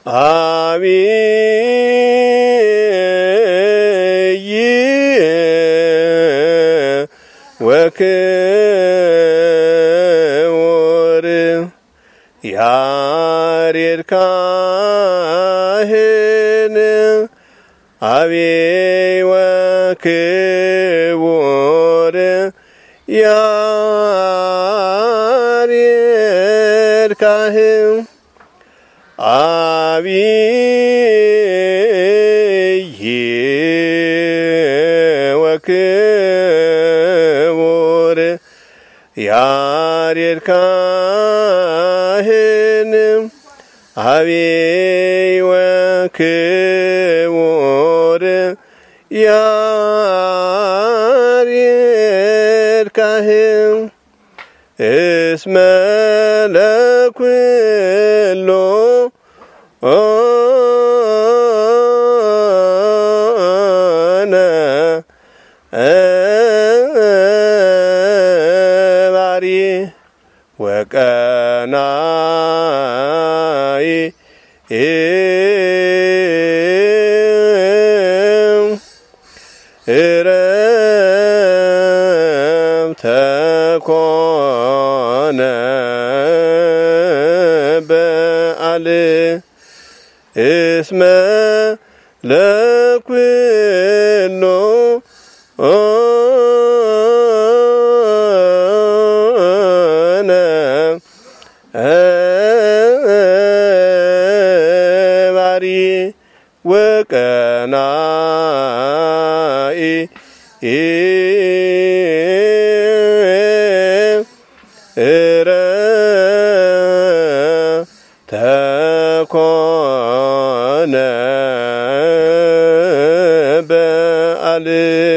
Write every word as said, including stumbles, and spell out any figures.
አብይ ወክቡር ያሬድ ካህን አብይ ወክቡር ያሬድ ካህን አብይ ወክቡር ያሬድ ካህን አብይ ወክቡር ያሬድ ካህን እስመ ለኩሎ ኦነ ባሪ ወቀናይ እረፍተ ኮነ በዓል እስመ ለኩሎ ኦነ ባሪ ወቀናኢ እረፍተ ኮነ በዓል